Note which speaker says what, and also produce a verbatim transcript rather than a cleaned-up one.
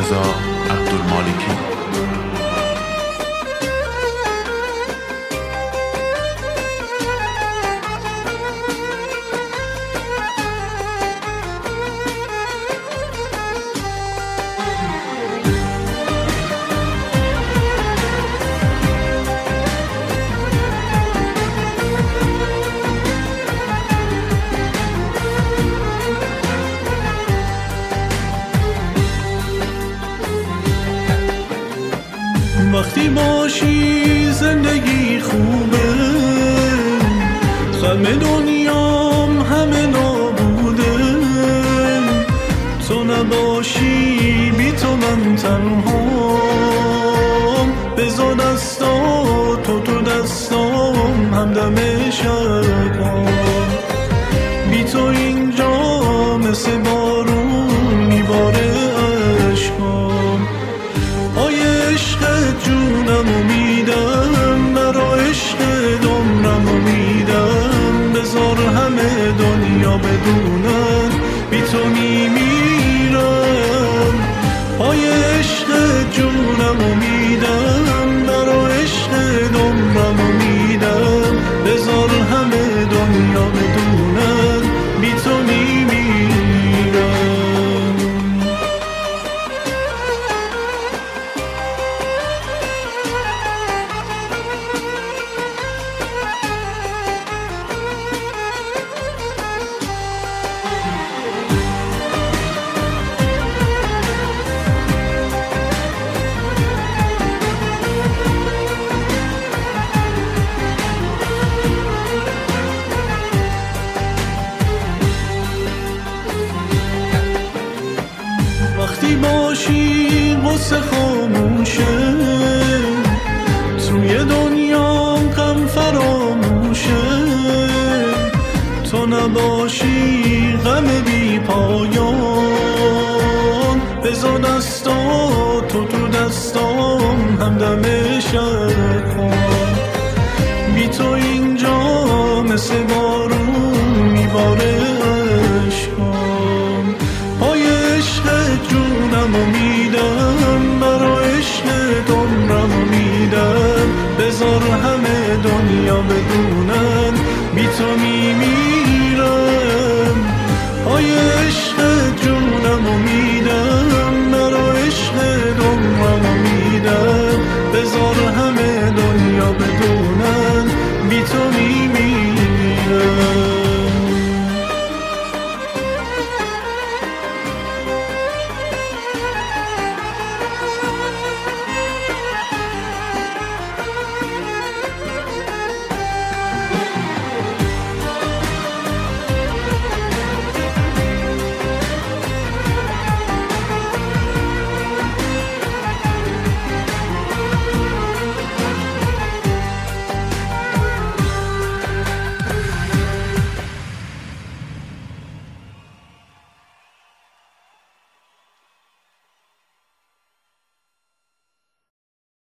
Speaker 1: رضا عبدالمالکی.
Speaker 2: وقتی باشی زندگی خوبه، غم دنیام همه نابوده. تو نباشی بی تو من تنهام، بذار دستا تو تو دستام همدم شبام. بی تو اینجا مثل بارون میباره عشقام. آی عشق جونمو میدم، برا عشق عمرمو میدم. بذار همه دنیا بدونن بی تو میمیرم. آی عشق جونمو میدم، برا عشق عمرمو میدم. بذار همه دنیا بدونن بی تو میمیرم. وقتی باشی غصه خاموشه، توی دنیا غم فراموشه. تو نباشی غم بی پایان، بذار دستا تو تو دستام همدم شب کن. بی تو اینجا مثل بارون